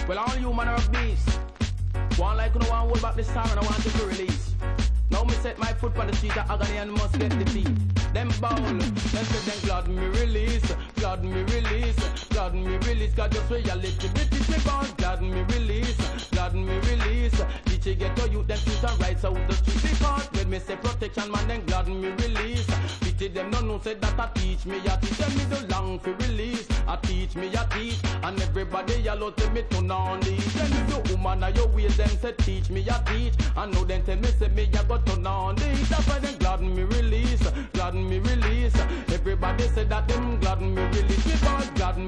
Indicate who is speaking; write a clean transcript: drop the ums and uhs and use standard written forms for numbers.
Speaker 1: Well, all you man are a beast. One like you know one hold back the star and I want you to release. Now me set my foot on the street of agony and must get defeat. Them bowl, them say them glad me release, glad me release, glad me release. God just reality, British me born, glad me release, glad me release. DJ get to you, them shoot and rise out the street because when me say protection man, then glad me release. Pity them no know say that I teach me, I teach them me the long for release. I teach me, I teach, and everybody yellow tell me turn on these. Then if you woman or your ways, them say teach me, I teach, and now then tell me say me I got turn on these. That's why them glad me release, glad me release. Everybody say that them glad me release, because glad me